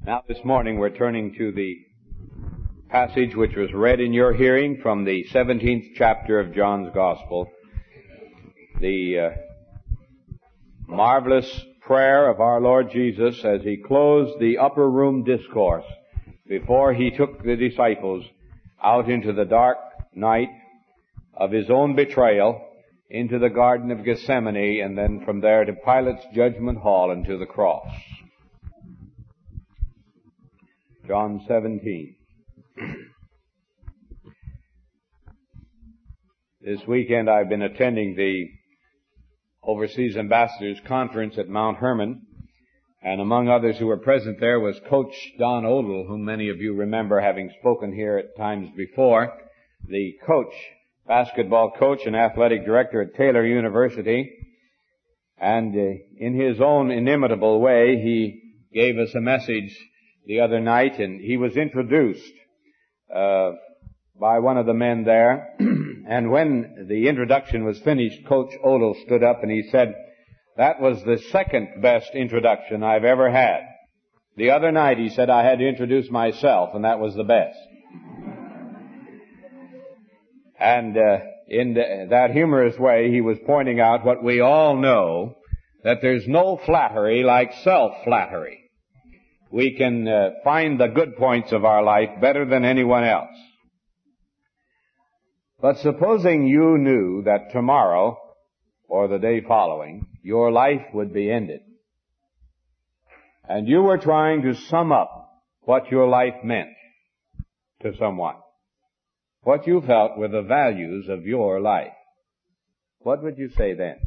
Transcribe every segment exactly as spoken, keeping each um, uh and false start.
Now this morning we're turning to the passage which was read in your hearing from the seventeenth chapter of John's Gospel, the uh, marvelous prayer of our Lord Jesus as he closed the upper room discourse before he took the disciples out into the dark night of his own betrayal into the Garden of Gethsemane, and then from there to Pilate's judgment hall and to the cross. John seventeen. This weekend I've been attending the Overseas Ambassadors Conference at Mount Hermon, and among others who were present there was Coach Don Odell, whom many of you remember having spoken here at times before, the coach, basketball coach and athletic director at Taylor University. And uh, in his own inimitable way, he gave us a message the other night, and he was introduced uh, by one of the men there. And when the introduction was finished, Coach Odell stood up and he said, "That was the second best introduction I've ever had. The other night," he said, "I had to introduce myself, and that was the best." And uh, in the, that humorous way, he was pointing out what we all know, that there's no flattery like self-flattery. We can uh, find the good points of our life better than anyone else. But supposing you knew that tomorrow, or the day following, your life would be ended, and you were trying to sum up what your life meant to someone, what you felt were the values of your life, what would you say then?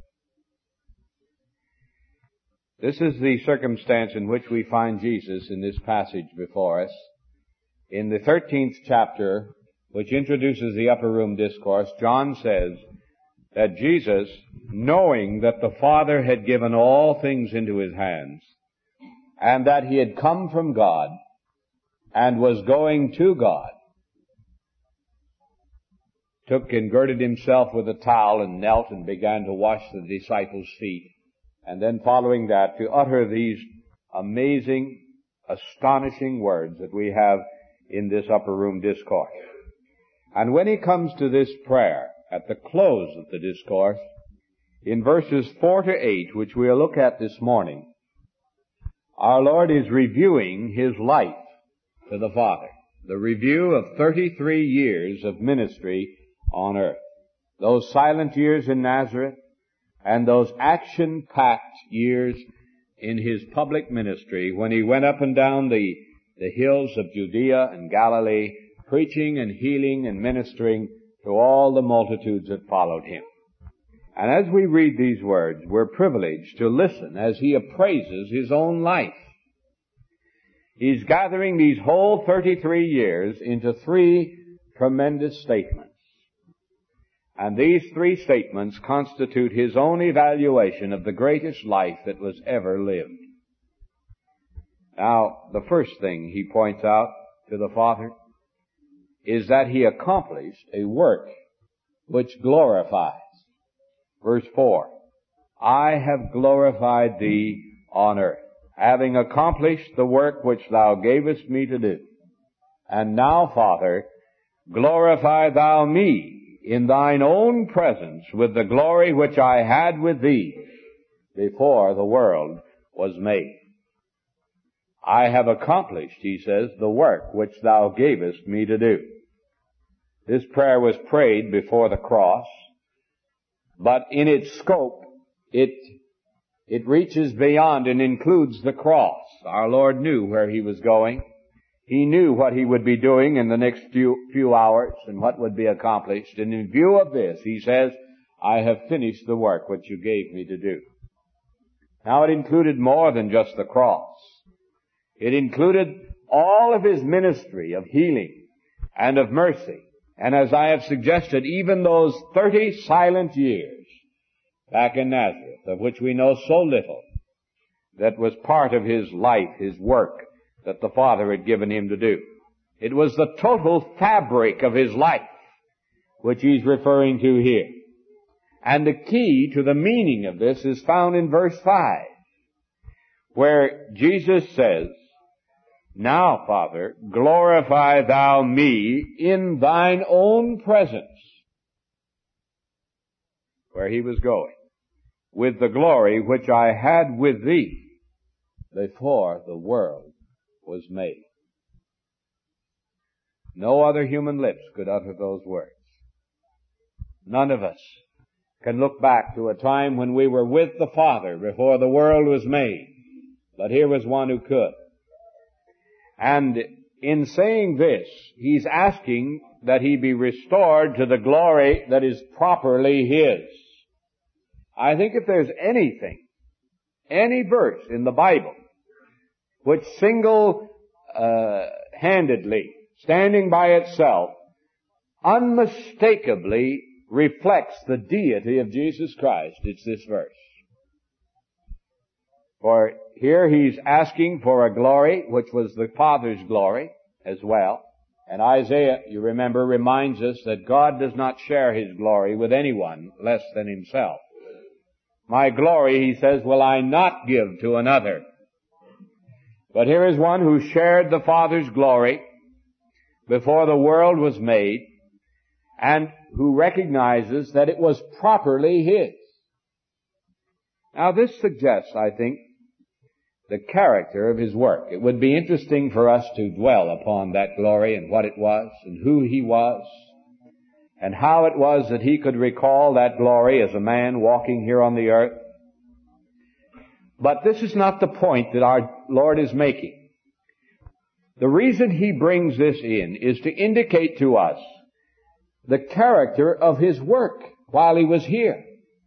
This is the circumstance in which we find Jesus in this passage before us. In the thirteenth chapter, which introduces the upper room discourse, John says that Jesus, knowing that the Father had given all things into his hands, and that he had come from God and was going to God, took and girded himself with a towel and knelt and began to wash the disciples' feet. And then following that, to utter these amazing, astonishing words that we have in this upper room discourse. And when he comes to this prayer at the close of the discourse, in verses four to eight, which we'll look at this morning, our Lord is reviewing his life to the Father. The review of thirty-three years of ministry on earth. Those silent years in Nazareth, and those action-packed years in his public ministry when he went up and down the, the hills of Judea and Galilee, preaching and healing and ministering to all the multitudes that followed him. And as we read these words, we're privileged to listen as he appraises his own life. He's gathering these whole thirty-three years into three tremendous statements. And these three statements constitute his own evaluation of the greatest life that was ever lived. Now, the first thing he points out to the Father is that he accomplished a work which glorifies. Verse four, "I have glorified thee on earth, having accomplished the work which thou gavest me to do. And now, Father, glorify thou me in thine own presence with the glory which I had with thee before the world was made." I have accomplished, he says, the work which thou gavest me to do. This prayer was prayed before the cross, but in its scope, it, it reaches beyond and includes the cross. Our Lord knew where he was going. He knew what he would be doing in the next few, few hours and what would be accomplished. And in view of this, he says, I have finished the work which you gave me to do. Now it included more than just the cross. It included all of his ministry of healing and of mercy. And as I have suggested, even those thirty silent years back in Nazareth, of which we know so little, that was part of his life, his work, that the Father had given him to do. It was the total fabric of his life which he's referring to here. And the key to the meaning of this is found in verse five, where Jesus says, Now, Father, glorify thou me in thine own presence, where he was going, with the glory which I had with thee before the world was made. No other human lips could utter those words. None of us can look back to a time when we were with the Father before the world was made. But here was one who could. And in saying this, he's asking that he be restored to the glory that is properly his. I think if there's anything, any verse in the Bible, which single-handedly, standing by itself, unmistakably reflects the deity of Jesus Christ, it's this verse. For here he's asking for a glory which was the Father's glory as well. And Isaiah, you remember, reminds us that God does not share his glory with anyone less than himself. My glory, he says, will I not give to another. But here is one who shared the Father's glory before the world was made, and who recognizes that it was properly his. Now this suggests, I think, the character of his work. It would be interesting for us to dwell upon that glory and what it was and who he was and how it was that he could recall that glory as a man walking here on the earth. But this is not the point that our Lord is making. The reason he brings this in is to indicate to us the character of his work while he was here.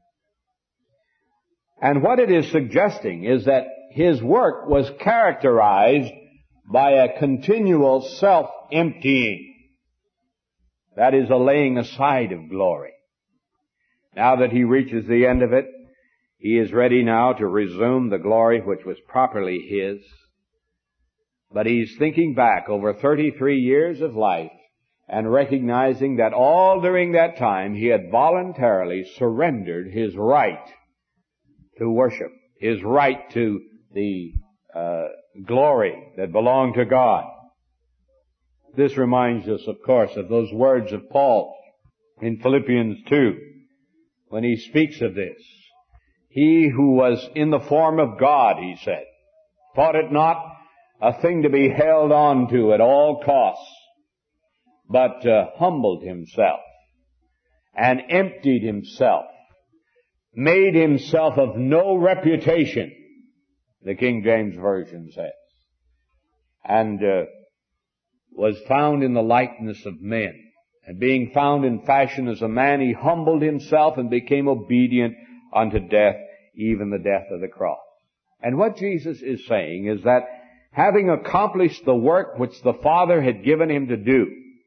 And what it is suggesting is that his work was characterized by a continual self-emptying. That is a laying aside of glory. Now that he reaches the end of it, he is ready now to resume the glory which was properly his. But he's thinking back over thirty-three years of life and recognizing that all during that time he had voluntarily surrendered his right to worship, his right to the uh, glory that belonged to God. This reminds us, of course, of those words of Paul in Philippians two, when he speaks of this. He who was in the form of God, he said, thought it not a thing to be held on to at all costs, but uh, humbled himself and emptied himself, made himself of no reputation, the King James Version says, and uh, was found in the likeness of men. And being found in fashion as a man, he humbled himself and became obedient unto death, even the death of the cross. And what Jesus is saying is that having accomplished the work which the Father had given him to do,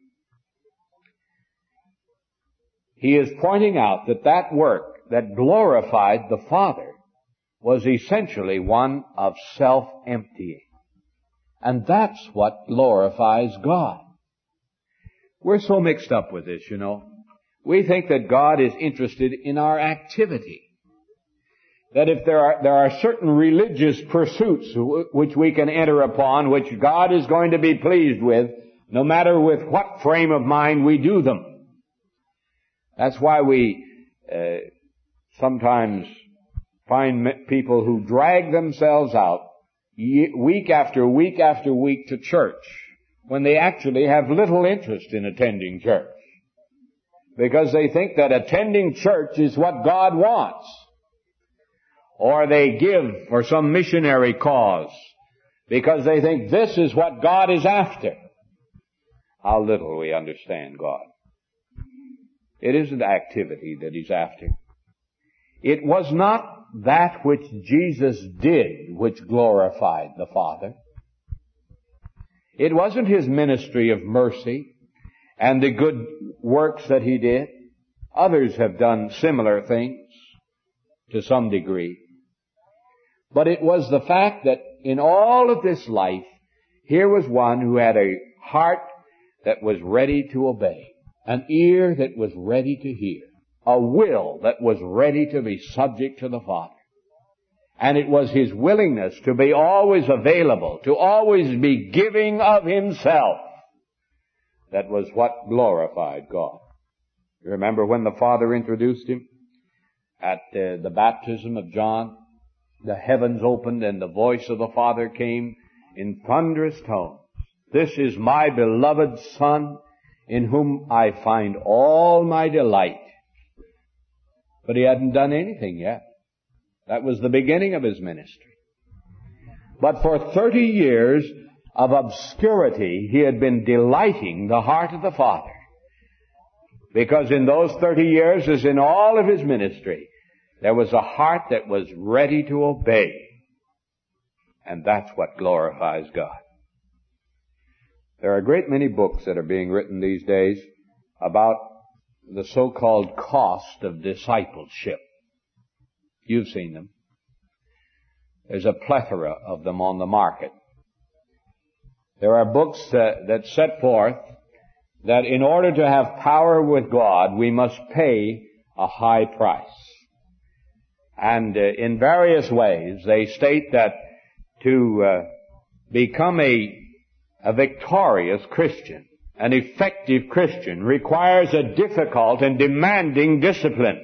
he is pointing out that that work that glorified the Father was essentially one of self-emptying. And that's what glorifies God. We're so mixed up with this, you know. We think that God is interested in our activity. That if there are, there are certain religious pursuits which we can enter upon, which God is going to be pleased with, no matter with what frame of mind we do them. That's why we uh, sometimes find people who drag themselves out week after week after week to church when they actually have little interest in attending church. Because they think that attending church is what God wants. Or they give for some missionary cause because they think this is what God is after. How little we understand God. It isn't activity that he's after. It was not that which Jesus did which glorified the Father. It wasn't his ministry of mercy and the good works that he did. Others have done similar things to some degree. But it was the fact that in all of this life, here was one who had a heart that was ready to obey, an ear that was ready to hear, a will that was ready to be subject to the Father. And it was His willingness to be always available, to always be giving of Himself, that was what glorified God. You remember when the Father introduced Him at uh, the baptism of John? The heavens opened and the voice of the Father came in thunderous tones. This is my beloved Son, in whom I find all my delight. But He hadn't done anything yet. That was the beginning of His ministry. But for thirty years of obscurity, He had been delighting the heart of the Father. Because in those thirty years, as in all of His ministry, there was a heart that was ready to obey. And that's what glorifies God. There are a great many books that are being written these days about the so-called cost of discipleship. You've seen them. There's a plethora of them on the market. There are books uh, that set forth that in order to have power with God, we must pay a high price. And uh, in various ways, they state that to uh, become a, a victorious Christian, an effective Christian, requires a difficult and demanding discipline.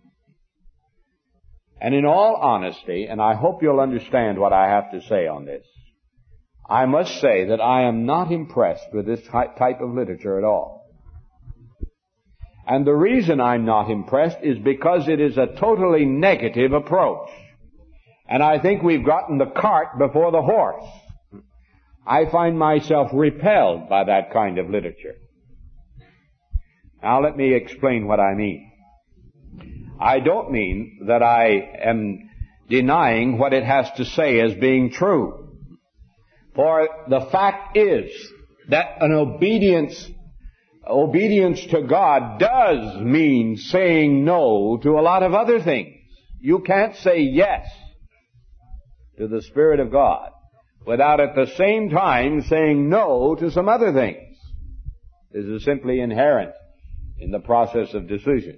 And in all honesty, and I hope you'll understand what I have to say on this, I must say that I am not impressed with this type of literature at all. And the reason I'm not impressed is because it is a totally negative approach. And I think we've gotten the cart before the horse. I find myself repelled by that kind of literature. Now let me explain what I mean. I don't mean that I am denying what it has to say as being true. For the fact is that an obedience, obedience to God does mean saying no to a lot of other things. You can't say yes to the Spirit of God without at the same time saying no to some other things. This is simply inherent in the process of decision.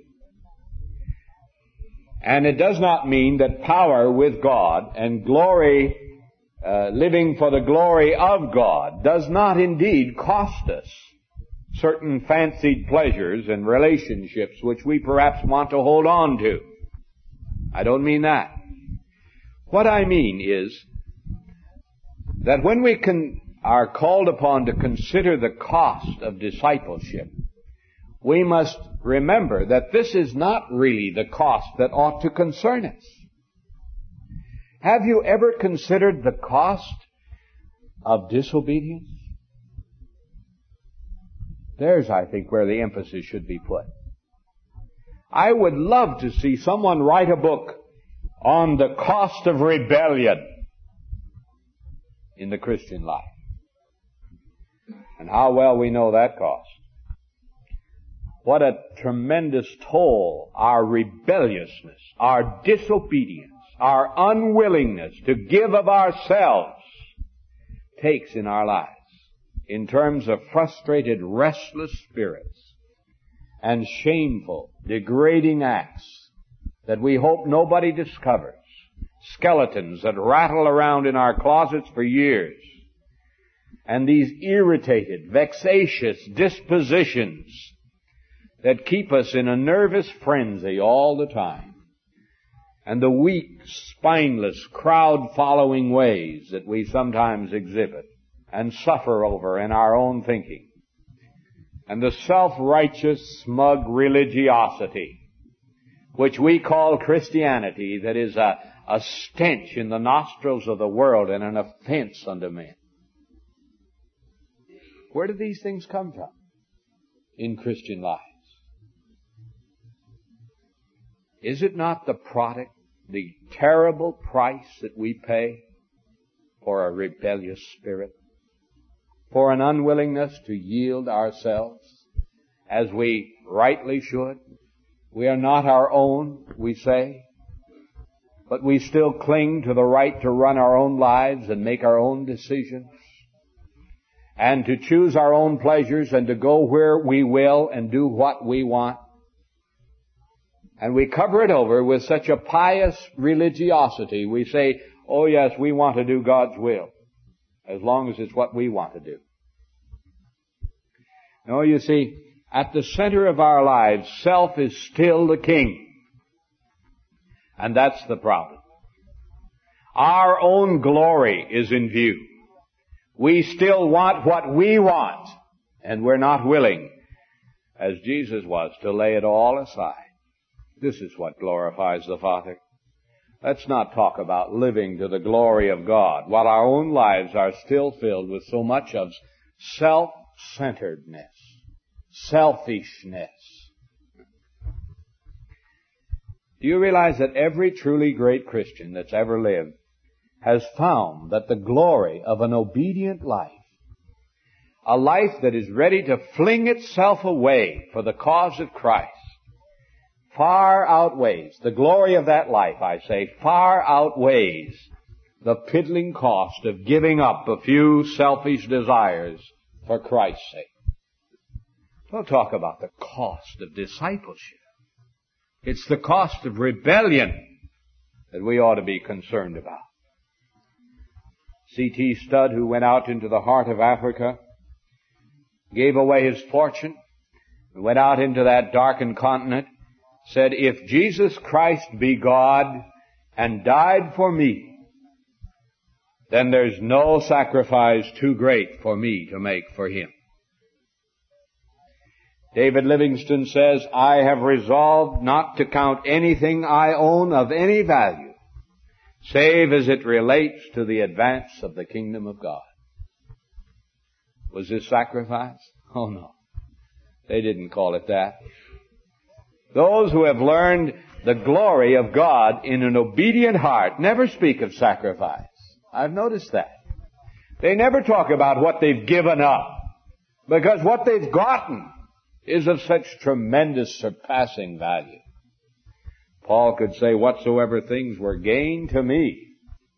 And it does not mean that power with God and glory, uh, living for the glory of God, does not indeed cost us certain fancied pleasures and relationships which we perhaps want to hold on to. I don't mean that. What I mean is that when we can, are called upon to consider the cost of discipleship, we must remember that this is not really the cost that ought to concern us. Have you ever considered the cost of disobedience? There's, I think, where the emphasis should be put. I would love to see someone write a book on the cost of rebellion in the Christian life. And how well we know that cost. What a tremendous toll our rebelliousness, our disobedience, our unwillingness to give of ourselves takes in our lives in terms of frustrated, restless spirits and shameful, degrading acts that we hope nobody discovers, skeletons that rattle around in our closets for years, and these irritated, vexatious dispositions that keep us in a nervous frenzy all the time, and the weak, spineless, crowd-following ways that we sometimes exhibit and suffer over in our own thinking, and the self-righteous, smug religiosity which we call Christianity, that is a, a stench in the nostrils of the world and an offense unto men. Where do these things come from in Christian lives? Is it not the product, the terrible price that we pay for a rebellious spirit, for an unwillingness to yield ourselves as we rightly should? We are not our own, we say, but we still cling to the right to run our own lives and make our own decisions, and to choose our own pleasures and to go where we will and do what we want. And we cover it over with such a pious religiosity. We say, oh yes, we want to do God's will, as long as it's what we want to do. No, you see, at the center of our lives, self is still the king. And that's the problem. Our own glory is in view. We still want what we want, and we're not willing, as Jesus was, to lay it all aside. This is what glorifies the Father. Let's not talk about living to the glory of God, while our own lives are still filled with so much of self-centeredness, selfishness. Do you realize that every truly great Christian that's ever lived has found that the glory of an obedient life, a life that is ready to fling itself away for the cause of Christ, far outweighs, the glory of that life, I say, far outweighs the piddling cost of giving up a few selfish desires for Christ's sake. Don't talk about the cost of discipleship. It's the cost of rebellion that we ought to be concerned about. C T Studd, who went out into the heart of Africa, gave away his fortune, and went out into that darkened continent, said, if Jesus Christ be God and died for me, then there's no sacrifice too great for me to make for Him. David Livingstone says, I have resolved not to count anything I own of any value, save as it relates to the advance of the kingdom of God. Was this sacrifice? Oh no. They didn't call it that. Those who have learned the glory of God in an obedient heart never speak of sacrifice. I've noticed that. They never talk about what they've given up, because what they've gotten is of such tremendous surpassing value. Paul could say, whatsoever things were gain to me,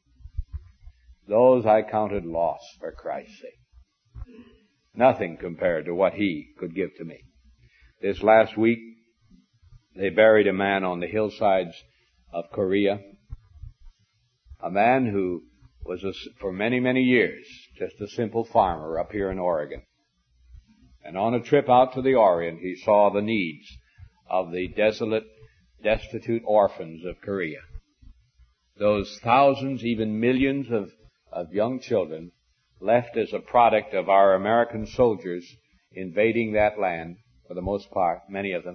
those I counted loss for Christ's sake. Nothing compared to what He could give to me. This last week, they buried a man on the hillsides of Korea. A man who was, a, for many, many years, just a simple farmer up here in Oregon. And on a trip out to the Orient, he saw the needs of the desolate, destitute orphans of Korea. Those thousands, even millions of, of young children left as a product of our American soldiers invading that land, for the most part, many of them.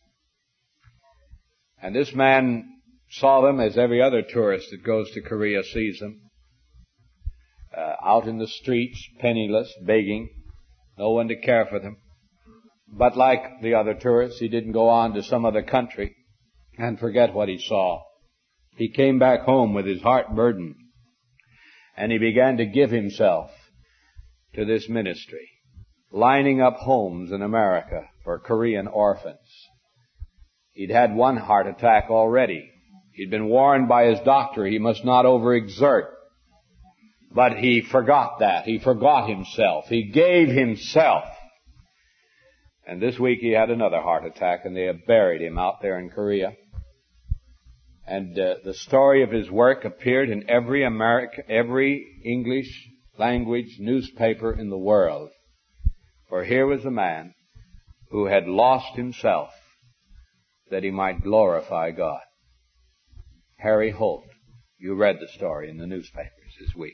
And this man saw them as every other tourist that goes to Korea sees them, uh, out in the streets, penniless, begging, no one to care for them. But like the other tourists, he didn't go on to some other country and forget what he saw. He came back home with his heart burdened, and he began to give himself to this ministry, lining up homes in America for Korean orphans. He'd had one heart attack already. He'd been warned by his doctor he must not overexert. But he forgot that. He forgot himself. He gave himself. And this week he had another heart attack, and they have buried him out there in Korea. And uh, the story of his work appeared in every American, every English language newspaper in the world. For here was a man who had lost himself that he might glorify God. Harry Holt. You read the story in the newspapers this week.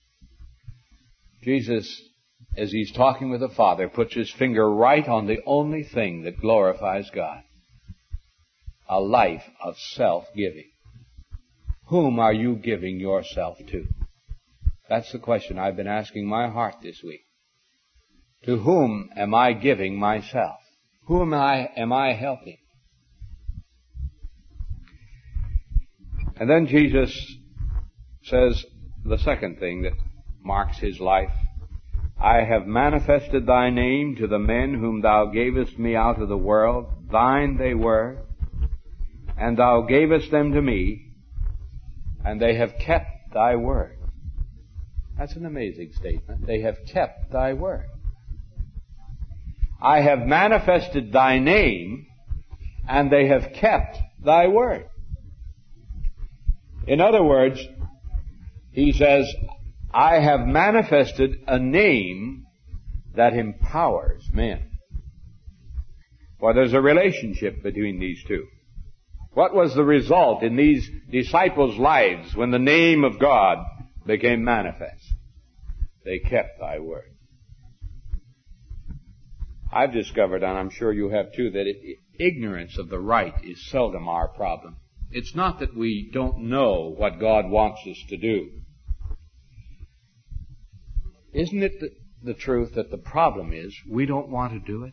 Jesus, as He's talking with the Father, puts His finger right on the only thing that glorifies God. A life of self-giving. Whom are you giving yourself to? That's the question I've been asking my heart this week. To whom am I giving myself? Who am I, am I helping? And then Jesus says the second thing that marks His life. I have manifested Thy name to the men whom Thou gavest me out of the world. Thine they were, and Thou gavest them to me, and they have kept Thy word. That's an amazing statement. They have kept Thy word. I have manifested Thy name, and they have kept thy word. In other words, he says, I have manifested a name that empowers men. For there's a relationship between these two. What was the result in these disciples' lives when the name of God became manifest? They kept thy word. I've discovered, and I'm sure you have too, that it, ignorance of the right is seldom our problem. It's not that we don't know what God wants us to do. Isn't it the, the truth that the problem is we don't want to do it?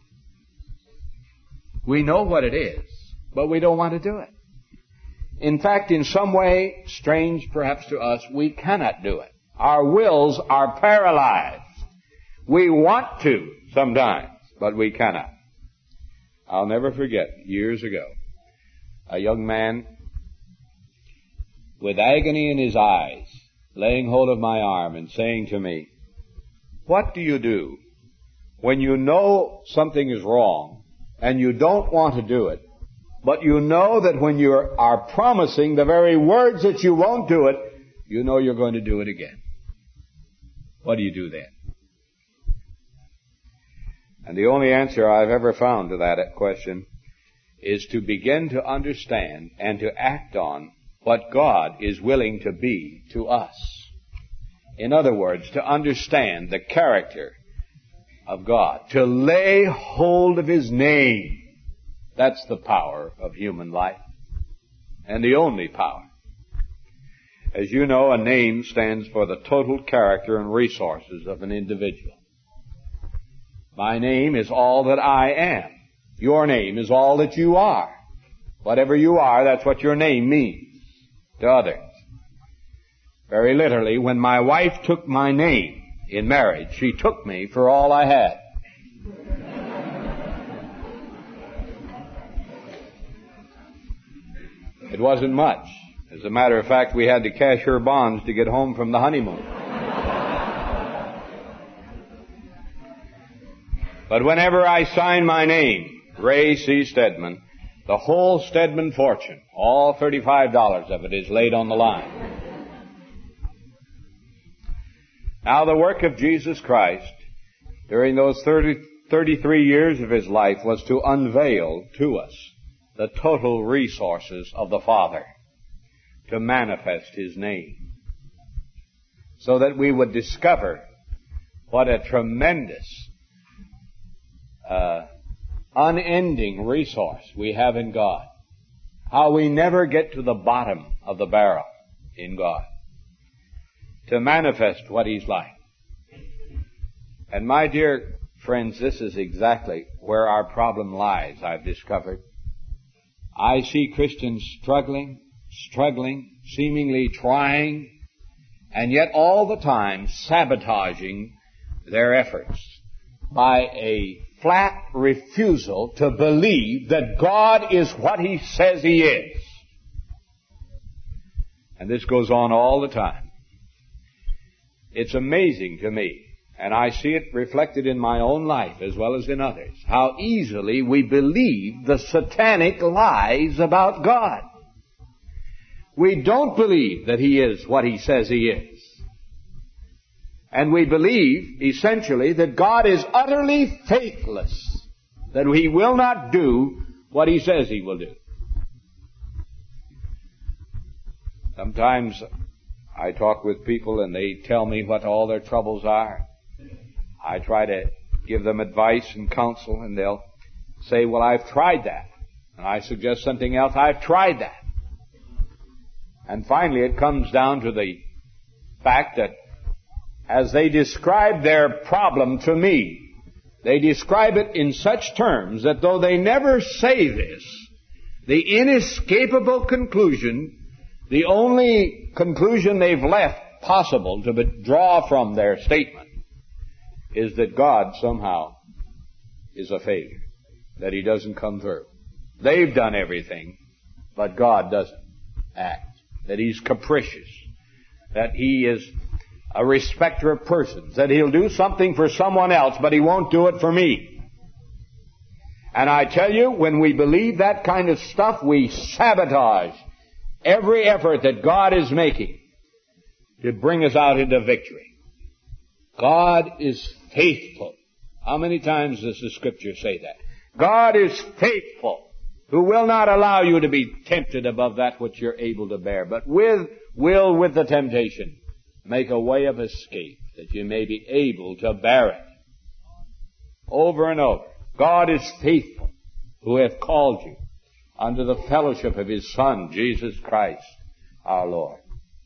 We know what it is, but we don't want to do it. In fact, in some way, strange perhaps to us, we cannot do it. Our wills are paralyzed. We want to sometimes, but we cannot. I'll never forget, years ago, a young man with agony in his eyes, laying hold of my arm and saying to me, what do you do when you know something is wrong and you don't want to do it, but you know that when you are promising the very words that you won't do it, you know you're going to do it again? What do you do then? And the only answer I've ever found to that question is to begin to understand and to act on what God is willing to be to us. In other words, to understand the character of God, to lay hold of His name. That's the power of human life, and the only power. As you know, a name stands for the total character and resources of an individual. My name is all that I am. Your name is all that you are. Whatever you are, that's what your name means to others. Very literally, when my wife took my name in marriage, she took me for all I had. It wasn't much. As a matter of fact, we had to cash her bonds to get home from the honeymoon. But whenever I sign my name, Ray C. Stedman, the whole Stedman fortune, all thirty-five dollars of it, is laid on the line. Now, the work of Jesus Christ during those thirty, thirty-three years of His life was to unveil to us the total resources of the Father, to manifest His name, so that we would discover what a tremendous, uh, unending resource we have in God. How we never get to the bottom of the barrel in God, to manifest what He's like. And my dear friends, this is exactly where our problem lies, I've discovered. I see Christians struggling, struggling, seemingly trying, and yet all the time sabotaging their efforts by a flat refusal to believe that God is what He says He is. And this goes on all the time. It's amazing to me, and I see it reflected in my own life as well as in others, how easily we believe the satanic lies about God. We don't believe that He is what He says He is. And we believe, essentially, that God is utterly faithless, that He will not do what He says He will do. Sometimes I talk with people and they tell me what all their troubles are. I try to give them advice and counsel, and they'll say, well, I've tried that. And I suggest something else. I've tried that. And finally it comes down to the fact that as they describe their problem to me, they describe it in such terms that though they never say this, the inescapable conclusion, the only conclusion they've left possible to draw from their statement, is that God somehow is a failure, that He doesn't come through. They've done everything, but God doesn't act, that He's capricious, that He is a respecter of persons, that He'll do something for someone else, but He won't do it for me. And I tell you, when we believe that kind of stuff, we sabotage every effort that God is making to bring us out into victory. God is faithful. How many times does the Scripture say that? God is faithful, who will not allow you to be tempted above that which you're able to bear, but with will with the temptation make a way of escape, that you may be able to bear it. Over and over. God is faithful, who hath called you unto the fellowship of His Son, Jesus Christ, our Lord.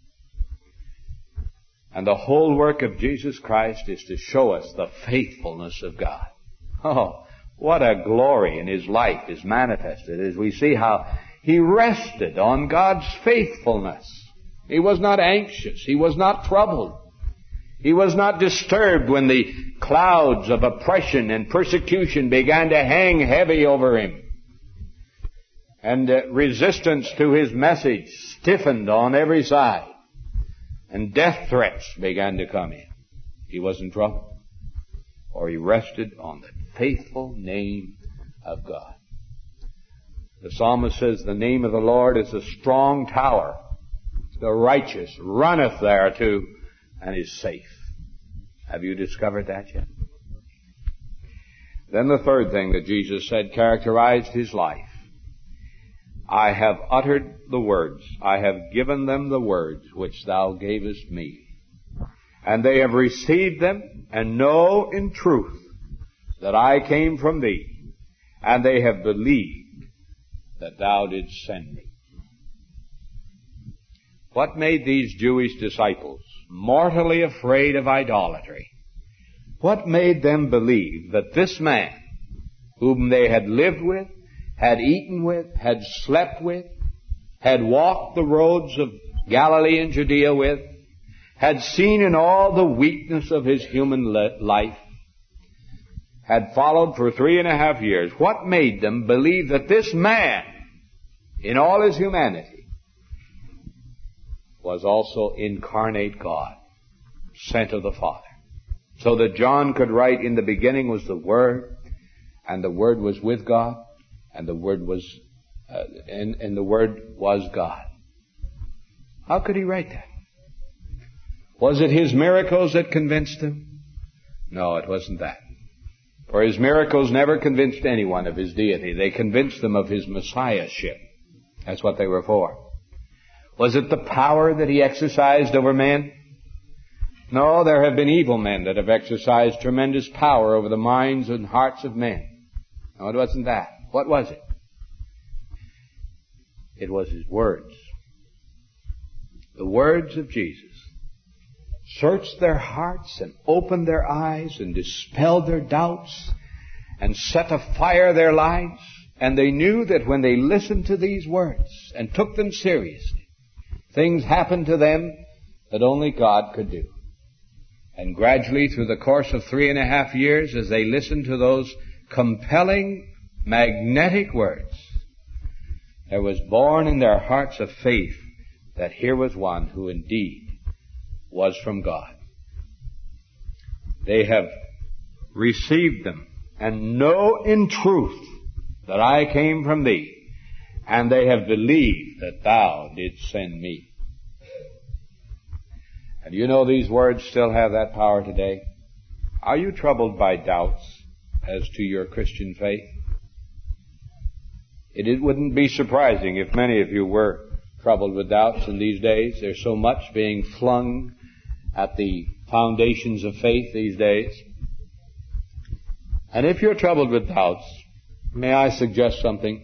And the whole work of Jesus Christ is to show us the faithfulness of God. Oh, what a glory in His life is manifested as we see how He rested on God's faithfulness. He was not anxious. He was not troubled. He was not disturbed when the clouds of oppression and persecution began to hang heavy over Him. And uh, resistance to His message stiffened on every side. And death threats began to come in. He wasn't troubled. Or He rested on the faithful name of God. The psalmist says, the name of the Lord is a strong tower. The righteous runneth thereto and is safe. Have you discovered that yet? Then the third thing that Jesus said characterized His life. I have uttered the words. I have given them the words which Thou gavest me. And they have received them and know in truth that I came from Thee. And they have believed that Thou didst send me. What made these Jewish disciples mortally afraid of idolatry? What made them believe that this man, whom they had lived with, had eaten with, had slept with, had walked the roads of Galilee and Judea with, had seen in all the weakness of His human life, had followed for three and a half years, what made them believe that this man, in all his humanity, was also incarnate God, sent of the Father? So that John could write, in the beginning was the Word, and the Word was with God, and the Word was, uh, and, and the Word was God. How could he write that? Was it his miracles that convinced him? No, it wasn't that. For his miracles never convinced anyone of his deity. They convinced them of his messiahship. That's what they were for. Was it the power that he exercised over men? No, there have been evil men that have exercised tremendous power over the minds and hearts of men. No, it wasn't that. What was it? It was His words. The words of Jesus searched their hearts and opened their eyes and dispelled their doubts and set afire their lives. And they knew that when they listened to these words and took them seriously, things happened to them that only God could do. And gradually, through the course of three and a half years, as they listened to those compelling, magnetic words, there was born in their hearts a faith that here was one who indeed was from God. They have received them and know in truth that I came from Thee, and they have believed that Thou didst send me. And you know these words still have that power today. Are you troubled by doubts as to your Christian faith? It, it wouldn't be surprising if many of you were troubled with doubts in these days. There's so much being flung at the foundations of faith these days. And if you're troubled with doubts, may I suggest something?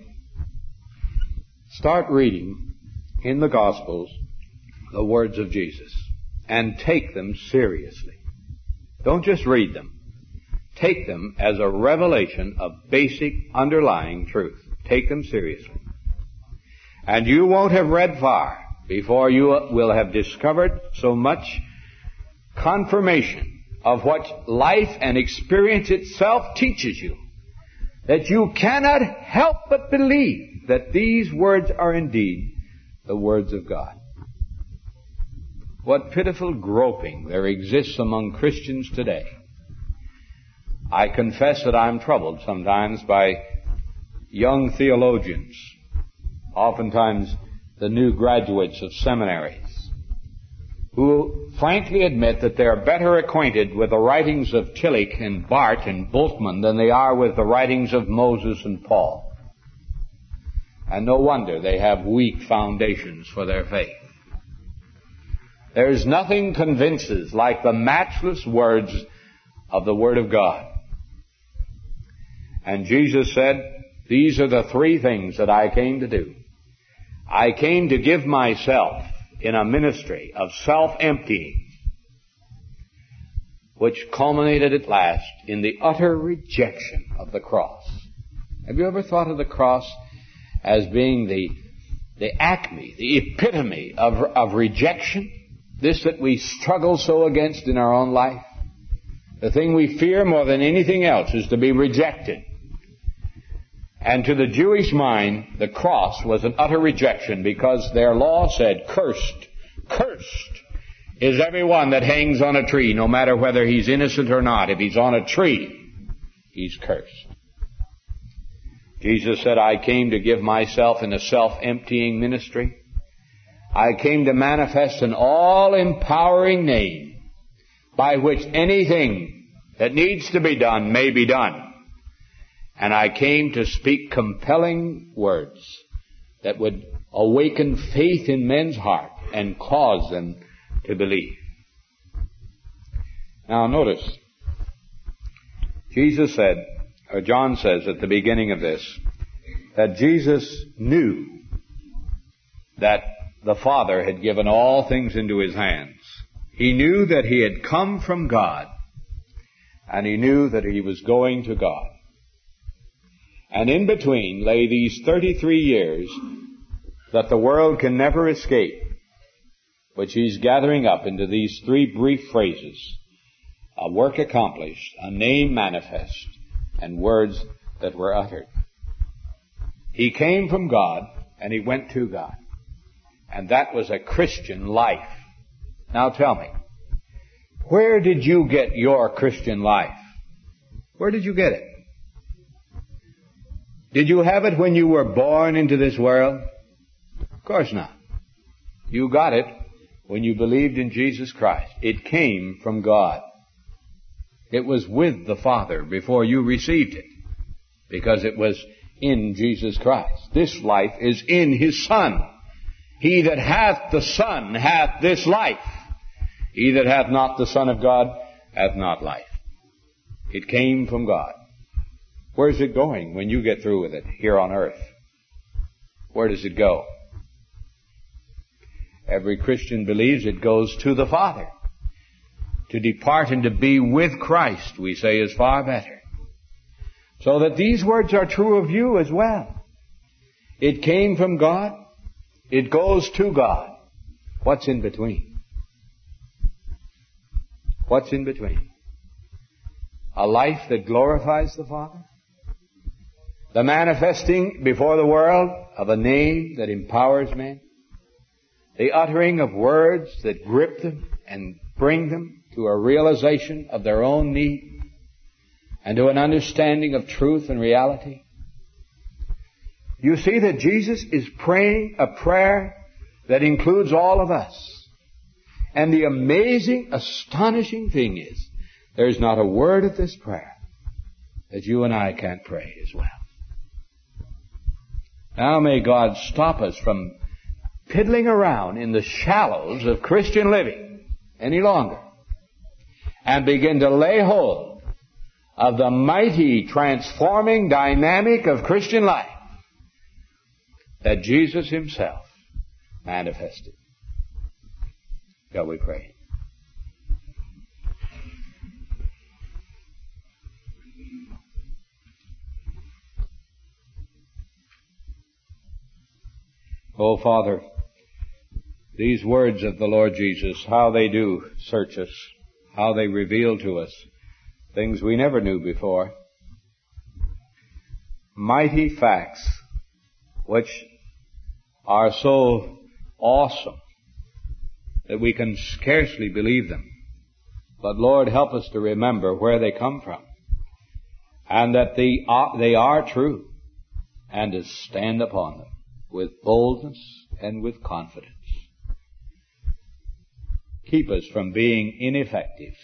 Start reading in the Gospels the words of Jesus and take them seriously. Don't just read them. Take them as a revelation of basic underlying truth. Take them seriously. And you won't have read far before you will have discovered so much confirmation of what life and experience itself teaches you that you cannot help but believe that these words are indeed the words of God. What pitiful groping there exists among Christians today. I confess that I'm troubled sometimes by young theologians, oftentimes the new graduates of seminaries, who frankly admit that they are better acquainted with the writings of Tillich and Barth and Bultmann than they are with the writings of Moses and Paul. And no wonder they have weak foundations for their faith. There is nothing convinces like the matchless words of the Word of God. And Jesus said, these are the three things that I came to do. I came to give myself in a ministry of self-emptying, which culminated at last in the utter rejection of the cross. Have you ever thought of the cross as being the, the acme, the epitome of, of rejection? This that we struggle so against in our own life. The thing we fear more than anything else is to be rejected. And to the Jewish mind, the cross was an utter rejection because their law said, cursed, cursed is everyone that hangs on a tree, no matter whether he's innocent or not. If he's on a tree, he's cursed. Jesus said, I came to give myself in a self-emptying ministry. I came to manifest an all-empowering name by which anything that needs to be done may be done. And I came to speak compelling words that would awaken faith in men's heart and cause them to believe. Now notice, Jesus said, or John says at the beginning of this, that Jesus knew that the Father had given all things into His hands. He knew that He had come from God, and He knew that He was going to God. And in between lay these thirty-three years that the world can never escape, which He's gathering up into these three brief phrases: a work accomplished, a name manifest, and words that were uttered. He came from God, and He went to God. And that was a Christian life. Now tell me, where did you get your Christian life? Where did you get it? Did you have it when you were born into this world? Of course not. You got it when you believed in Jesus Christ. It came from God. It was with the Father before you received it, because it was in Jesus Christ. This life is in His Son. He that hath the Son hath this life. He that hath not the Son of God hath not life. It came from God. Where's it going when you get through with it here on earth? Where does it go? Every Christian believes it goes to the Father. To depart and to be with Christ, we say, is far better. So that these words are true of you as well. It came from God. It goes to God. What's in between? What's in between? A life that glorifies the Father? The manifesting before the world of a name that empowers men? The uttering of words that grip them and bring them to a realization of their own need and to an understanding of truth and reality? You see that Jesus is praying a prayer that includes all of us. And the amazing, astonishing thing is, there's not a word of this prayer that you and I can't pray as well. Now may God stop us from piddling around in the shallows of Christian living any longer and begin to lay hold of the mighty, transforming dynamic of Christian life that Jesus Himself manifested. Shall we pray? Oh, Father, these words of the Lord Jesus, how they do search us, how they reveal to us things we never knew before. Mighty facts which are so awesome that we can scarcely believe them. But Lord, help us to remember where they come from, and that they are, they are true, and to stand upon them with boldness and with confidence. Keep us from being ineffective,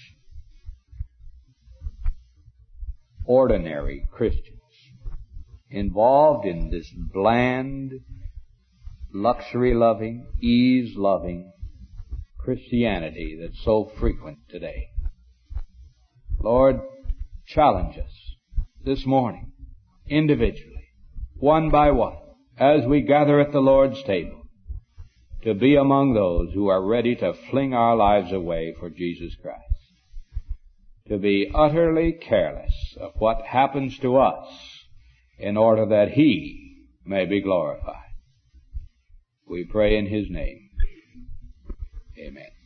ordinary Christians, involved in this bland, luxury-loving, ease-loving Christianity that's so frequent today. Lord, challenge us this morning, individually, one by one, as we gather at the Lord's table, to be among those who are ready to fling our lives away for Jesus Christ, to be utterly careless of what happens to us in order that He may be glorified. We pray in His name. Amen.